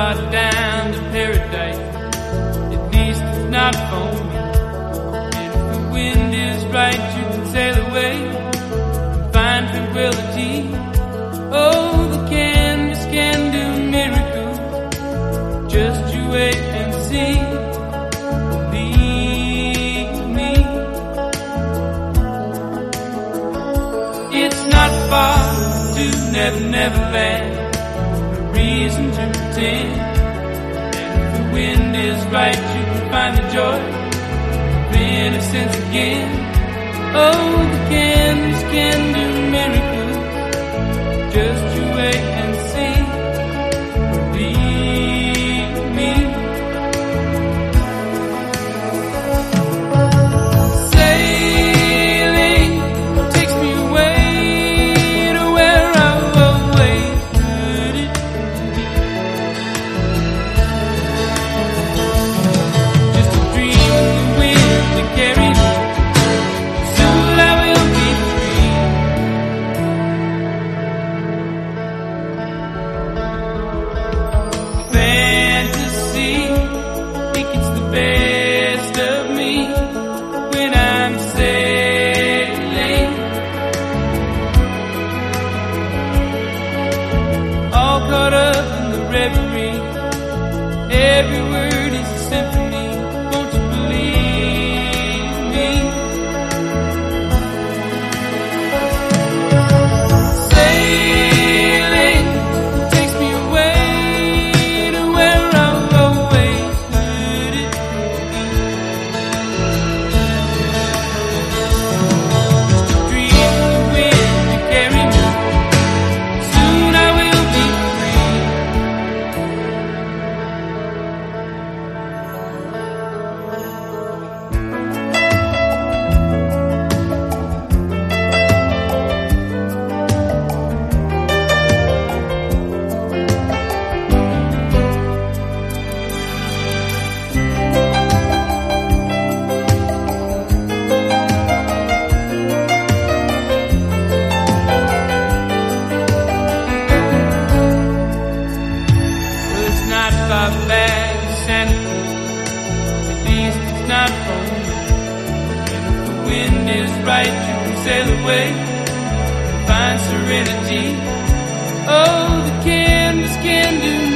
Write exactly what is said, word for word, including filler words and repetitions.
far down to paradise, at least it's not for me. And if the wind is right, you can sail away and find tranquility. Oh, the canvas can do miracles, just you wait and see. Believe me, it's not far to Never Never Land, a reason to pretend. And if the wind is right, you can find the joy of innocence again. Oh, the canvas can do miracles, just you wait and see. Believe me. Sailing takes me away to where I've always wanted it to be. Just a dream in the wind to carry me. Soon I will be free. Fantasy, think it's the best of me when I'm sailing, all caught up in the reverie. Every word is a symphony, won't you believe me? Sailing takes me away to where I've always wanted it to be. Just a dream in the wind to carry me. Soon I will be free. Well, it's not far back to Santa Fe, at least it's not for me. And if the wind is right, you can sail away and find serenity. Oh, the canvas can do